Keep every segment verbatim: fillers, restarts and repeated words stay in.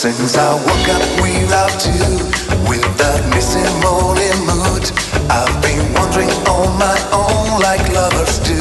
Since I woke up without you, with that missing morning mood, I've been wandering on my own like lovers do.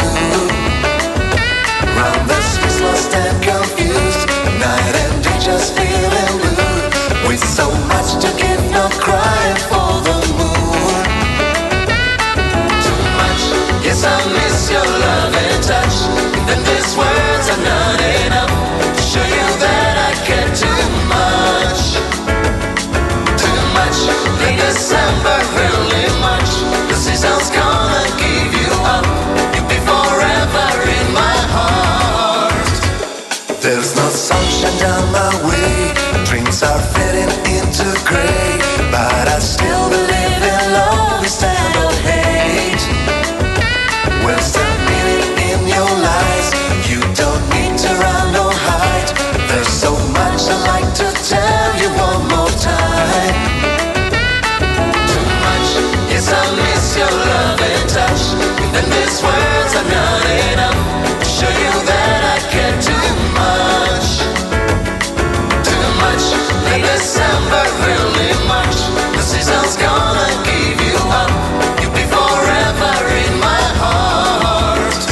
Round the streets lost and confused, night and day just feeling blue. With so much to give, not crying for the moon. Too much, yes I miss your love and touch. Even these words are not enough to show you that I care too much. Too much, late December, early March. The season's gonna give you up. You'll be forever in my heart. There's no sunshine down my way. Dreams are fading into grey, but I still believe in love instead of hate. We're still meeting in your lies. You don't need to run or hide. There's so much I'd like to tell you one more time. Too much, yes I miss your love and touch. Even these words are not enough to show you that I care too much. Too much, late December, early March. The season's gonna give you up. You'll be forever in my heart.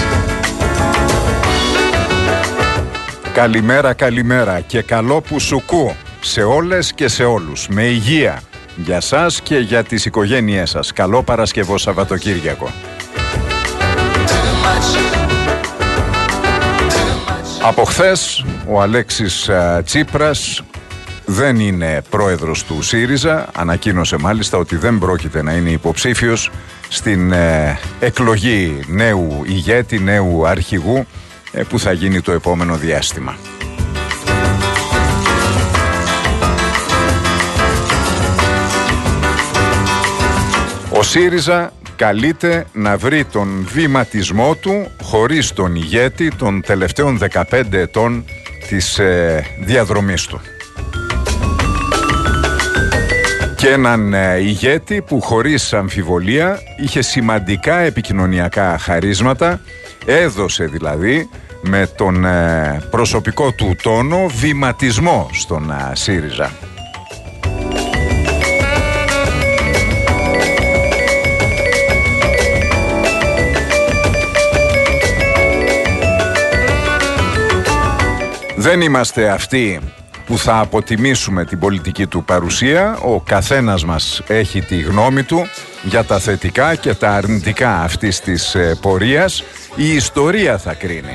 Καλημέρα, καλημέρα και καλό πουσουκού σε όλες και σε όλους. Με υγεία για σας και για τις οικογένειές σας. Καλό Παρασκευό Σαββατοκύριακο. Από χθες ο Αλέξης Τσίπρας δεν είναι πρόεδρος του ΣΥΡΙΖΑ. Ανακοίνωσε μάλιστα ότι δεν πρόκειται να είναι υποψήφιος στην ε, εκλογή νέου ηγέτη, νέου αρχηγού ε, που θα γίνει το επόμενο διάστημα. Ο ΣΥΡΙΖΑ καλείται να βρει τον βηματισμό του χωρίς τον ηγέτη των τελευταίων δεκαπέντε ετών της ε, διαδρομής του. Και έναν ε, ηγέτη που χωρίς αμφιβολία είχε σημαντικά επικοινωνιακά χαρίσματα, έδωσε δηλαδή με τον ε, προσωπικό του τόνο βηματισμό στον ε, ΣΥΡΙΖΑ. Δεν είμαστε αυτοί που θα αποτιμήσουμε την πολιτική του παρουσία. Ο καθένας μας έχει τη γνώμη του για τα θετικά και τα αρνητικά αυτής της ε, πορείας. Η ιστορία θα κρίνει.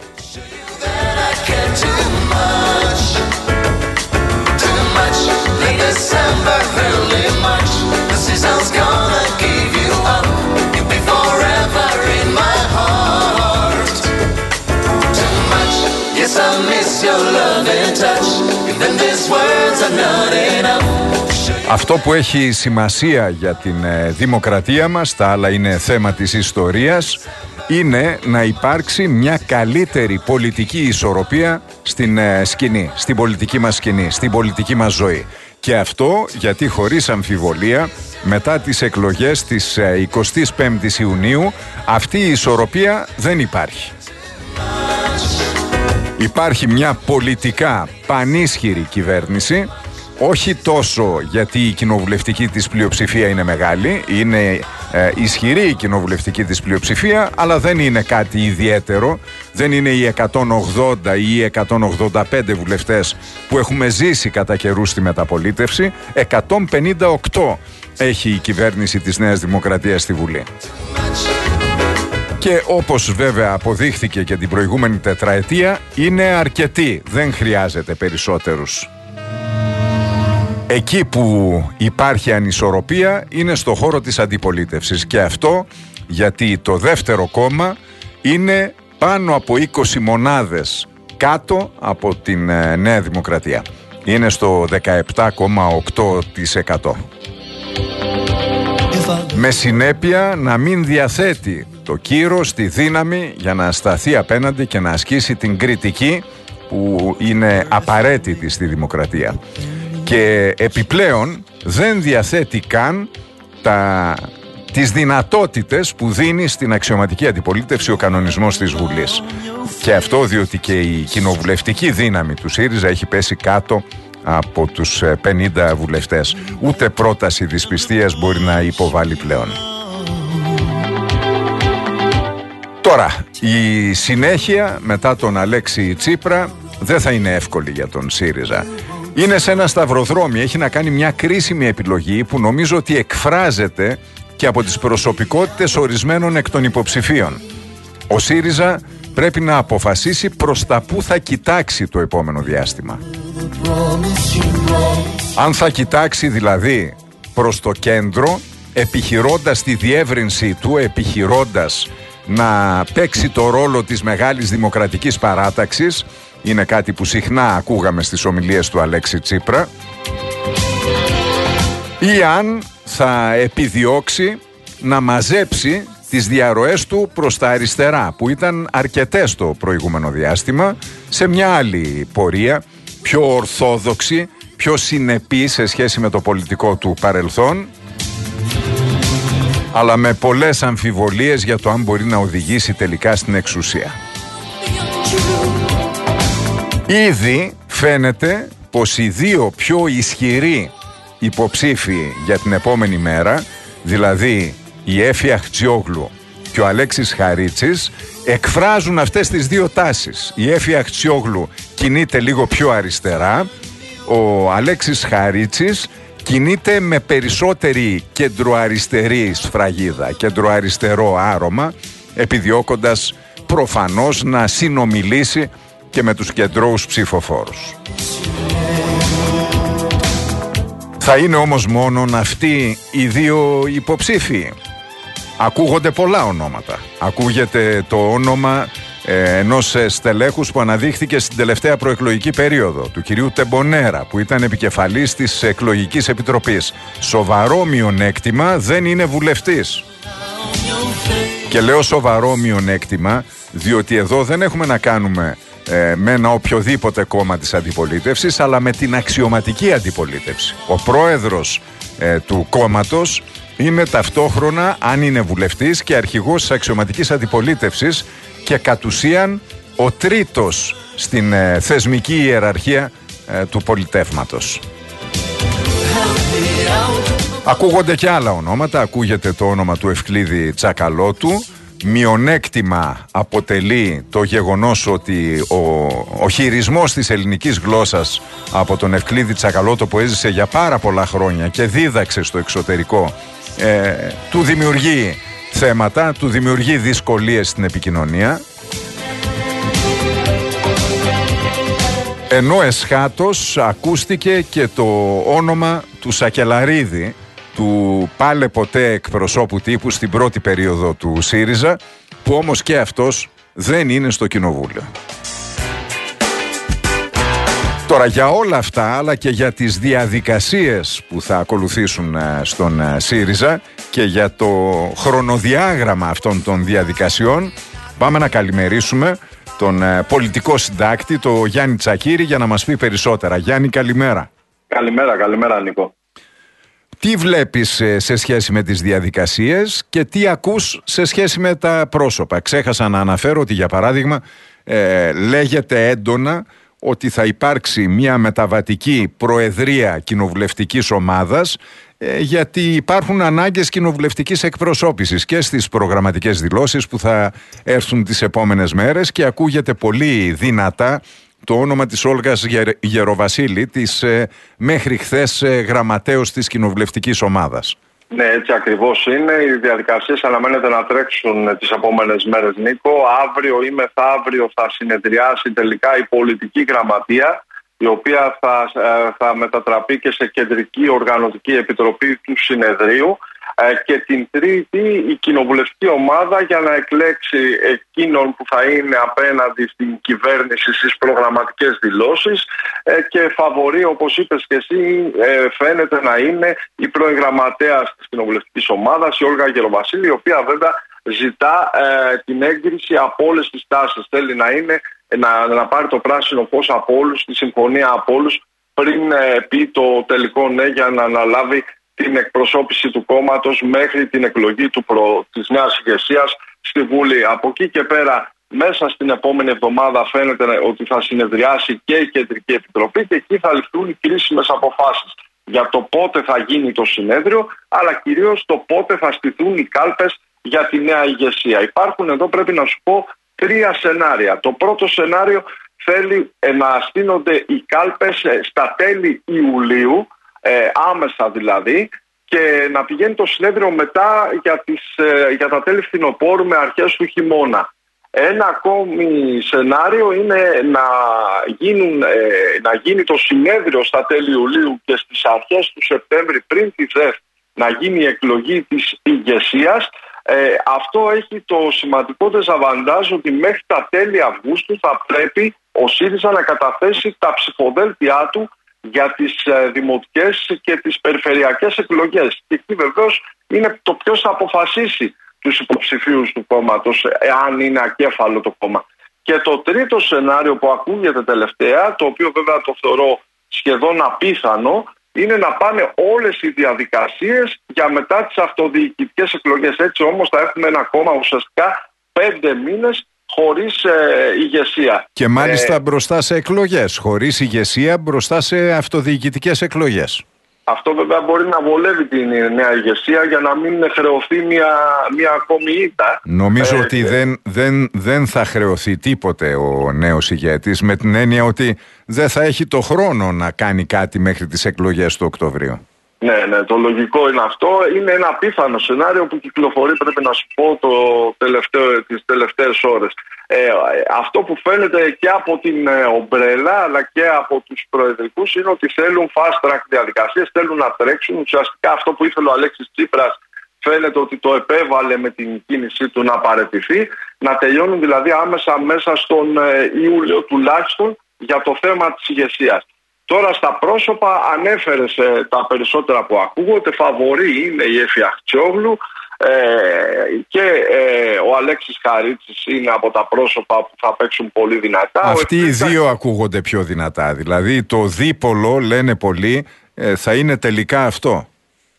Αυτό που έχει σημασία για την ε, δημοκρατία μας, τα άλλα είναι θέμα της ιστορίας, είναι να υπάρξει μια καλύτερη πολιτική ισορροπία στην ε, σκηνή, στην πολιτική μας σκηνή, στην πολιτική μας ζωή. Και αυτό γιατί χωρίς αμφιβολία μετά τις εκλογές της ε, εικοστής πέμπτης Ιουνίου αυτή η ισορροπία δεν υπάρχει. Υπάρχει μια πολιτικά πανίσχυρη κυβέρνηση, όχι τόσο γιατί η κοινοβουλευτική της πλειοψηφία είναι μεγάλη, είναι ε, ισχυρή η κοινοβουλευτική της πλειοψηφία, αλλά δεν είναι κάτι ιδιαίτερο, δεν είναι οι εκατόν ογδόντα ή οι εκατόν ογδόντα πέντε βουλευτές που έχουμε ζήσει κατά καιρούς στη μεταπολίτευση, εκατόν πενήντα οκτώ έχει η κυβέρνηση της Νέας Δημοκρατίας στη Βουλή. Και όπως βέβαια αποδείχθηκε και την προηγούμενη τετραετία, είναι αρκετή, δεν χρειάζεται περισσότερους. Εκεί που υπάρχει ανισορροπία είναι στο χώρο της αντιπολίτευσης, και αυτό γιατί το δεύτερο κόμμα είναι πάνω από είκοσι μονάδες κάτω από την ε, Νέα Δημοκρατία. Είναι στο δεκαεπτά κόμμα οκτώ τοις εκατό. Με συνέπεια να μην διαθέτει το κύρος, τη δύναμη για να σταθεί απέναντι και να ασκήσει την κριτική που είναι απαραίτητη στη δημοκρατία. Και επιπλέον δεν διαθέτει καν τα, τις δυνατότητες που δίνει στην αξιωματική αντιπολίτευση ο κανονισμός της Βουλής. Και αυτό διότι και η κοινοβουλευτική δύναμη του ΣΥΡΙΖΑ έχει πέσει κάτω από τους πενήντα βουλευτές. Ούτε πρόταση δυσπιστίας μπορεί να υποβάλει πλέον. Τώρα, η συνέχεια μετά τον Αλέξη Τσίπρα δεν θα είναι εύκολη για τον ΣΥΡΙΖΑ. Είναι σε ένα σταυροδρόμι, έχει να κάνει μια κρίσιμη επιλογή που νομίζω ότι εκφράζεται και από τις προσωπικότητες ορισμένων εκ των υποψηφίων. Ο ΣΥΡΙΖΑ πρέπει να αποφασίσει προς τα που θα κοιτάξει το επόμενο διάστημα. Αν θα κοιτάξει δηλαδή προς το κέντρο, επιχειρώντας τη διεύρυνση του, επιχειρώντας να παίξει το ρόλο της μεγάλης δημοκρατικής παράταξης, είναι κάτι που συχνά ακούγαμε στις ομιλίες του Αλέξη Τσίπρα, ή αν θα επιδιώξει να μαζέψει τις διαρροές του προς τα αριστερά, που ήταν αρκετές το προηγούμενο διάστημα, σε μια άλλη πορεία, πιο ορθόδοξη, πιο συνεπή σε σχέση με το πολιτικό του παρελθόν, αλλά με πολλές αμφιβολίες για το αν μπορεί να οδηγήσει τελικά στην εξουσία. Ήδη φαίνεται πως οι δύο πιο ισχυροί υποψήφοι για την επόμενη μέρα, δηλαδή η Έφη Αχτσιόγλου και ο Αλέξης Χαρίτσης, εκφράζουν αυτές τις δύο τάσεις. Η Έφη Αχτσιόγλου κινείται λίγο πιο αριστερά, ο Αλέξης Χαρίτσης κινείται με περισσότερη κεντροαριστερή σφραγίδα, κεντροαριστερό άρωμα, επιδιώκοντας προφανώς να συνομιλήσει και με τους κεντρώους ψηφοφόρους. Θα είναι όμως μόνον αυτοί οι δύο υποψήφοι? Ακούγονται πολλά ονόματα. Ακούγεται το όνομα ε, ενός στελέχους που αναδείχθηκε στην τελευταία προεκλογική περίοδο, του κυρίου Τεμπονέρα, που ήταν επικεφαλής της εκλογικής επιτροπής. Σοβαρό μειονέκτημα, δεν είναι βουλευτής. Και λέω σοβαρό μειονέκτημα διότι εδώ δεν έχουμε να κάνουμε ε, με ένα οποιοδήποτε κόμμα της αντιπολίτευσης, αλλά με την αξιωματική αντιπολίτευση. Ο πρόεδρος ε, του κόμματος είναι ταυτόχρονα, αν είναι βουλευτής, και αρχηγός της αξιωματικής αντιπολίτευσης και κατ' ουσίαν ο τρίτος στην ε, θεσμική ιεραρχία ε, του πολιτεύματος. Ακούγονται και άλλα ονόματα. Ακούγεται το όνομα του Ευκλήδη Τσακαλώτου. Μειονέκτημα αποτελεί το γεγονός ότι ο, ο χειρισμός της ελληνικής γλώσσας από τον Ευκλήδη Τσακαλώτο, που έζησε για πάρα πολλά χρόνια και δίδαξε στο εξωτερικό, ε, του δημιουργεί θέματα, του δημιουργεί δυσκολίες στην επικοινωνία. Ενώ εσχάτως ακούστηκε και το όνομα του Σακελαρίδη, του πάλε ποτέ εκπροσώπου τύπου στην πρώτη περίοδο του ΣΥΡΙΖΑ, που όμως και αυτός δεν είναι στο κοινοβούλιο. Τώρα, για όλα αυτά, αλλά και για τις διαδικασίες που θα ακολουθήσουν στον ΣΥΡΙΖΑ και για το χρονοδιάγραμμα αυτών των διαδικασιών, πάμε να καλημερίσουμε τον πολιτικό συντάκτη, το Γιάννη Τσακίρη, για να μας πει περισσότερα. Γιάννη, καλημέρα. Καλημέρα, καλημέρα Νίκο. Τι βλέπεις σε σχέση με τις διαδικασίες και τι ακούς σε σχέση με τα πρόσωπα? Ξέχασα να αναφέρω ότι, για παράδειγμα, ε, λέγεται έντονα ότι θα υπάρξει μια μεταβατική προεδρία κοινοβουλευτικής ομάδας, ε, γιατί υπάρχουν ανάγκες κοινοβουλευτικής εκπροσώπησης και στις προγραμματικές δηλώσεις που θα έρθουν τις επόμενες μέρες, και ακούγεται πολύ δυνατά το όνομα της Όλγας Γεροβασίλη, της ε, μέχρι χθες ε, γραμματέως της κοινοβουλευτικής ομάδας. Ναι, έτσι ακριβώς είναι. Οι διαδικασίες αναμένεται να τρέξουν τις επόμενες μέρες, Νίκο. Αύριο ή μεθαύριο θα συνεδριάσει τελικά η πολιτική γραμματεία, η οποία θα, θα μετατραπεί και σε κεντρική οργανωτική επιτροπή του συνεδρίου, και την Τρίτη η κοινοβουλευτική ομάδα για να εκλέξει εκείνον που θα είναι απέναντι στην κυβέρνηση στις προγραμματικές δηλώσεις, και φαβορί, όπως είπες και εσύ, φαίνεται να είναι η πρώην γραμματέας της κοινοβουλευτικής ομάδας, η Όλγα Γεροβασίλη, η οποία βέβαια ζητά ε, την έγκριση από όλες τις τάσεις. Θέλει να, είναι, να, να πάρει το πράσινο φως από όλους, τη συμφωνία από όλους, πριν ε, πει το τελικό ναι για να αναλάβει την εκπροσώπηση του κόμματος μέχρι την εκλογή του προ... της νέας ηγεσίας στη Βουλή. Από εκεί και πέρα Μέσα στην επόμενη εβδομάδα φαίνεται ότι θα συνεδριάσει και η Κεντρική Επιτροπή και εκεί θα ληφθούν οι κρίσιμες αποφάσεις για το πότε θα γίνει το συνέδριο, αλλά κυρίως το πότε θα στηθούν οι κάλπες για τη νέα ηγεσία. Υπάρχουν εδώ, πρέπει να σου πω, τρία σενάρια. Το πρώτο σενάριο θέλει να στείνονται οι κάλπες στα τέλη Ιουλίου, ε, άμεσα δηλαδή, και να πηγαίνει το συνέδριο μετά για, τις, ε, για τα τέλη φθινοπόρου με αρχές του χειμώνα. Ένα ακόμη σενάριο είναι να, γίνουν, ε, να γίνει το συνέδριο στα τέλη Ιουλίου και στις αρχές του Σεπτέμβρη, πριν τη ΔΕΘ, να γίνει η εκλογή της ηγεσίας. Ε, αυτό έχει το σημαντικό δεζαβαντάζ ότι μέχρι τα τέλη Αυγούστου θα πρέπει ο ΣΥΡΙΖΑ να καταθέσει τα ψηφοδέλτια του για τις ε, δημοτικές και τις περιφερειακές εκλογές. Και εκεί βεβαίως είναι το ποιος θα αποφασίσει τους υποψηφίους του κόμματος, εάν είναι ακέφαλο το κόμμα. Και το τρίτο σενάριο που ακούγεται τελευταία, το οποίο βέβαια το θεωρώ σχεδόν απίθανο, είναι να πάνε όλες οι διαδικασίες για μετά τις αυτοδιοικητικές εκλογές. Έτσι όμως θα έχουμε ένα κόμμα ουσιαστικά πέντε μήνες χωρίς ε, ηγεσία. Και μάλιστα ε, μπροστά σε εκλογές, χωρίς ηγεσία μπροστά σε αυτοδιοικητικές εκλογές. Αυτό βέβαια μπορεί να βολεύει την νέα ηγεσία για να μην χρεωθεί μια, μια ακόμη ήττα. Νομίζω ε, ότι ε, δεν, δεν, δεν θα χρεωθεί τίποτε ο νέος ηγέτης, με την έννοια ότι δεν θα έχει το χρόνο να κάνει κάτι μέχρι τις εκλογές του Οκτωβρίου. Ναι, ναι, το λογικό είναι αυτό. Είναι ένα απίθανο σενάριο που κυκλοφορεί, πρέπει να σου πω, το τελευταίο, τις τελευταίες ώρες. Ε, αυτό που φαίνεται και από την ε, ομπρέλα αλλά και από τους προεδρικούς είναι ότι θέλουν fast track διαδικασίες, θέλουν να τρέξουν. Ουσιαστικά αυτό που ήθελε ο Αλέξης Τσίπρας φαίνεται ότι το επέβαλε με την κίνησή του να παραιτηθεί, να τελειώνουν δηλαδή άμεσα μέσα στον ε, Ιούλιο τουλάχιστον για το θέμα της ηγεσίας. Τώρα στα πρόσωπα ανέφερες ε, τα περισσότερα που ακούγονται. Φαβορί είναι η Έφη Αχτσιόγλου ε, και ε, ο Αλέξης Χαρίτσης είναι από τα πρόσωπα που θα παίξουν πολύ δυνατά. Αυτοί οι Εφτήκα... δύο ακούγονται πιο δυνατά. Δηλαδή το δίπολο, λένε πολλοί, ε, θα είναι τελικά αυτό.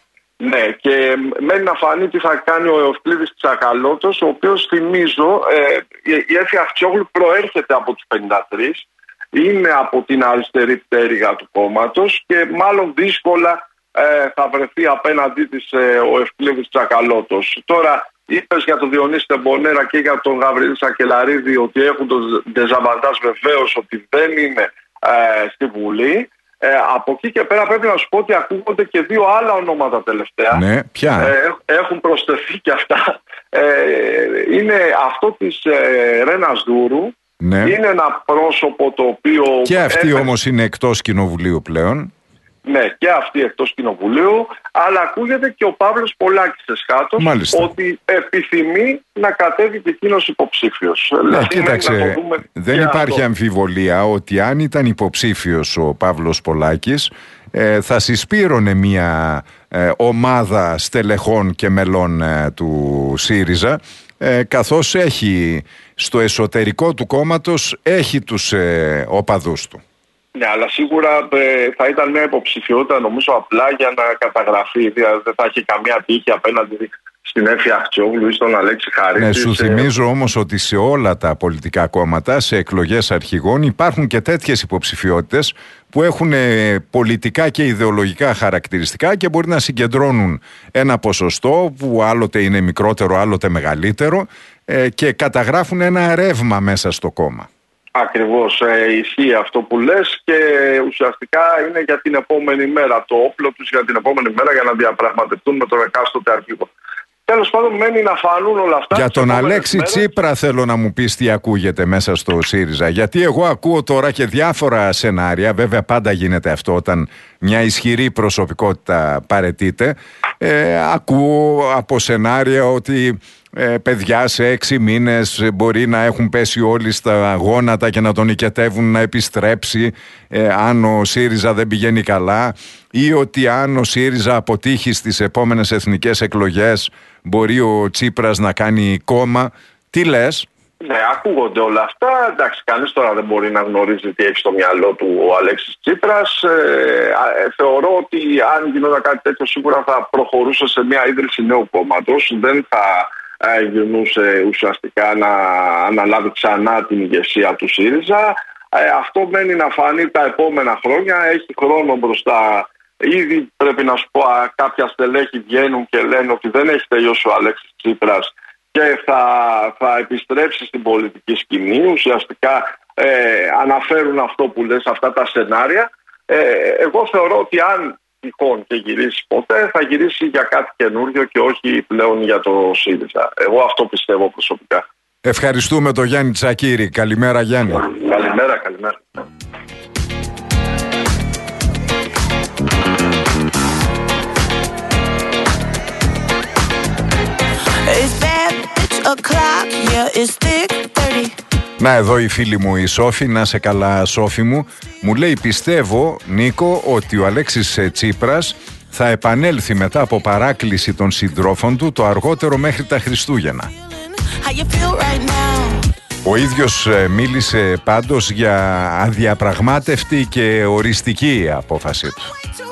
Ναι, και μένει να φανεί τι θα κάνει ο Ευκλήδης Τσακαλώτος, ο οποίος, θυμίζω, ε, η Έφη Αχτσιόγλου προέρχεται από τους πενήντα τρία. Είναι από την αριστερή πτέρυγα του κόμματος και μάλλον δύσκολα ε, θα βρεθεί απέναντί της ε, ο Ευκλήδης Τσακαλώτος. Τώρα είπες για τον Διονύση Τεμπονέρα και για τον Γαβρίλη Σακελαρίδη ότι έχουν τον δεζαβαντάζ βεβαίως ότι δεν είναι ε, στη Βουλή. Ε, από εκεί και πέρα πρέπει να σου πω ότι ακούγονται και δύο άλλα ονόματα τελευταία. Ναι, ποια? Ε, έχουν προσθεθεί και αυτά. Ε, είναι αυτό της ε, Ρένας Δούρου. Ναι. Είναι ένα πρόσωπο το οποίο... Και αυτή έφερε... όμως είναι εκτός κοινοβουλίου πλέον. Ναι, και αυτή εκτός κοινοβουλίου. Αλλά ακούγεται και ο Παύλος Πολάκης εσχάτως ότι επιθυμεί να κατέβει και εκείνος υποψήφιος. Ναι, κοίταξε, δεν υπάρχει αυτό. Αμφιβολία ότι αν ήταν υποψήφιος ο Παύλος Πολάκης ε, θα συσπήρωνε μια ε, ομάδα στελεχών και μελών ε, του ΣΥΡΙΖΑ, ε, καθώς έχει στο εσωτερικό του κόμματος έχει τους ε, οπαδούς του. Ναι, αλλά σίγουρα ε, θα ήταν μια υποψηφιότητα νομίζω απλά για να καταγραφεί. Δηλαδή δεν θα έχει καμία τύχη απέναντι στην Έφη Αχτσιόγλου ή στον Αλέξη Χαρίτη. Ναι, σου θυμίζω όμως ότι σε όλα τα πολιτικά κόμματα, σε εκλογές αρχηγών, υπάρχουν και τέτοιες υποψηφιότητες που έχουν πολιτικά και ιδεολογικά χαρακτηριστικά και μπορεί να συγκεντρώνουν ένα ποσοστό που άλλοτε είναι μικρότερο, άλλοτε μεγαλύτερο ε, και καταγράφουν ένα ρεύμα μέσα στο κόμμα. Ακριβώς, ε, ισχύει αυτό που λες και ουσιαστικά είναι για την επόμενη μέρα, το όπλο τους για την επόμενη μέρα για να διαπραγματευτούν με τον εκάστοτε αρχηγό. Τέλος πάντων, μένει να φανούν όλα αυτά. Για τον Αλέξη μέρες. Τσίπρα θέλω να μου πεις τι ακούγεται μέσα στο ΣΥΡΙΖΑ. Γιατί εγώ ακούω τώρα και διάφορα σενάρια. Βέβαια, πάντα γίνεται αυτό όταν μια ισχυρή προσωπικότητα παραιτείται. Ε, ακούω από σενάρια ότι ε, παιδιά σε έξι μήνες μπορεί να έχουν πέσει όλοι στα γόνατα και να τον οικετεύουν να επιστρέψει ε, αν ο ΣΥΡΙΖΑ δεν πηγαίνει καλά, ή ότι αν ο ΣΥΡΙΖΑ αποτύχει στις επόμενες εθνικές εκλογές μπορεί ο Τσίπρας να κάνει κόμμα. Τι λες? Ναι, ακούγονται όλα αυτά. Εντάξει, κανείς τώρα δεν μπορεί να γνωρίζει τι έχει στο μυαλό του ο Αλέξης Τσίπρας. Ε, ε, θεωρώ ότι αν γινόταν κάτι τέτοιο σίγουρα θα προχωρούσε σε μια ίδρυση νέου κόμματος. Δεν θα ε, γυρνούσε ουσιαστικά να αναλάβει ξανά την ηγεσία του ΣΥΡΙΖΑ. Ε, αυτό μένει να φανεί τα επόμενα χρόνια, έχει χρόνο μπροστά. Ήδη πρέπει να σου πω, κάποια στελέχη βγαίνουν και λένε ότι δεν έχει τελειώσει ο Αλέξης Τσίπρας και θα, θα επιστρέψει στην πολιτική σκηνή. Ουσιαστικά ε, αναφέρουν αυτό που λες, αυτά τα σενάρια. Ε, εγώ θεωρώ ότι αν τυχόν και γυρίσει ποτέ, θα γυρίσει για κάτι καινούριο και όχι πλέον για το ΣΥΡΙΖΑ. Εγώ αυτό πιστεύω προσωπικά. Ευχαριστούμε τον Γιάννη Τσακίρη. Καλημέρα, Γιάννη. Καλημέρα, καλημέρα. Να, εδώ η φίλη μου η Σόφη, να σε καλά Σόφη μου, μου λέει πιστεύω Νίκο ότι ο Αλέξης Τσίπρας θα επανέλθει μετά από παράκληση των συντρόφων του το αργότερο μέχρι τα Χριστούγεννα. Ο ίδιος μίλησε πάντως για αδιαπραγμάτευτη και οριστική απόφαση του.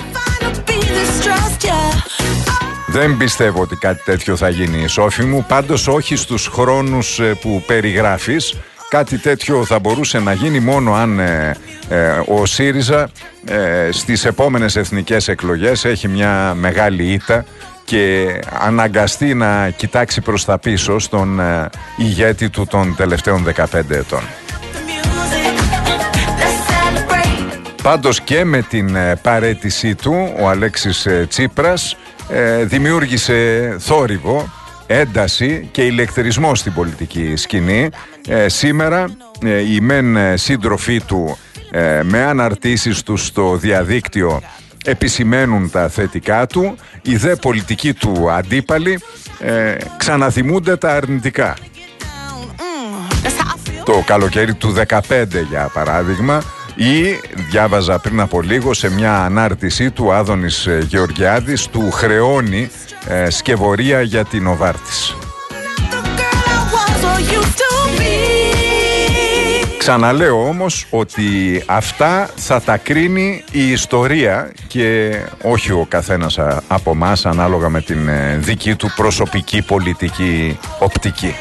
Δεν πιστεύω ότι κάτι τέτοιο θα γίνει, Σόφη μου, πάντως όχι στους χρόνους που περιγράφεις. Κάτι τέτοιο θα μπορούσε να γίνει μόνο αν ε, ε, ο ΣΥΡΙΖΑ ε, στις επόμενες εθνικές εκλογές έχει μια μεγάλη ήττα και αναγκαστεί να κοιτάξει προς τα πίσω στον ε, ηγέτη του των τελευταίων δεκαπέντε ετών. Πάντως και με την ε, παραίτησή του ο Αλέξης ε, Τσίπρας ε, δημιούργησε θόρυβο, ένταση και ηλεκτρισμό στην πολιτική σκηνή. Ε, σήμερα ε, οι μεν ε, σύντροφοί του ε, με αναρτήσεις τους στο διαδίκτυο επισημαίνουν τα θετικά του, οι δε πολιτικοί του αντίπαλοι ε, ξαναθυμούνται τα αρνητικά. Το καλοκαίρι του δεκαπέντε για παράδειγμα, ή διάβαζα πριν από λίγο σε μια ανάρτησή του Άδωνης Γεωργιάδης του χρεώνει ε, σκευωρία για την Νοβάρτης. Ξαναλέω όμως ότι αυτά θα τα κρίνει η ιστορία και όχι ο καθένας από εμάς ανάλογα με την δική του προσωπική πολιτική οπτική.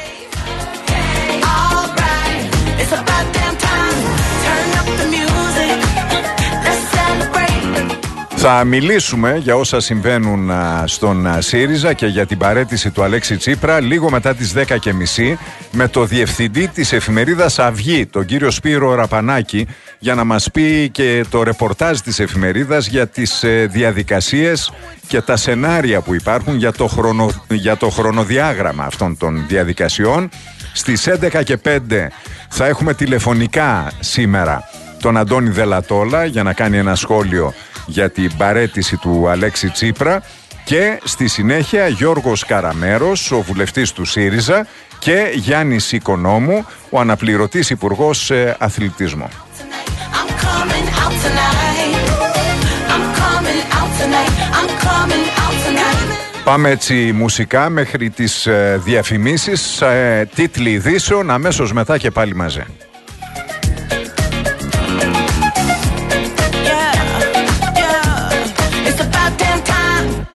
Θα μιλήσουμε για όσα συμβαίνουν στον ΣΥΡΙΖΑ και για την παραίτηση του Αλέξη Τσίπρα λίγο μετά τις δέκα και μισή με το διευθυντή της εφημερίδας Αυγή, τον κύριο Σπύρο Ραπανάκη, για να μας πει και το ρεπορτάζ της εφημερίδας για τις διαδικασίες και τα σενάρια που υπάρχουν για το, χρονο, για το χρονοδιάγραμμα αυτών των διαδικασιών. Στις έντεκα και πέντε θα έχουμε τηλεφωνικά σήμερα τον Αντώνη Δελατόλα για να κάνει ένα σχόλιο για την παραίτηση του Αλέξη Τσίπρα και στη συνέχεια Γιώργος Καραμέρος, ο βουλευτής του ΣΥΡΙΖΑ, και Γιάννης Οικονόμου, ο αναπληρωτής υπουργός αθλητισμού. Πάμε έτσι μουσικά μέχρι τις διαφημίσεις, τίτλοι ειδήσεων, αμέσως μετά και πάλι μαζί.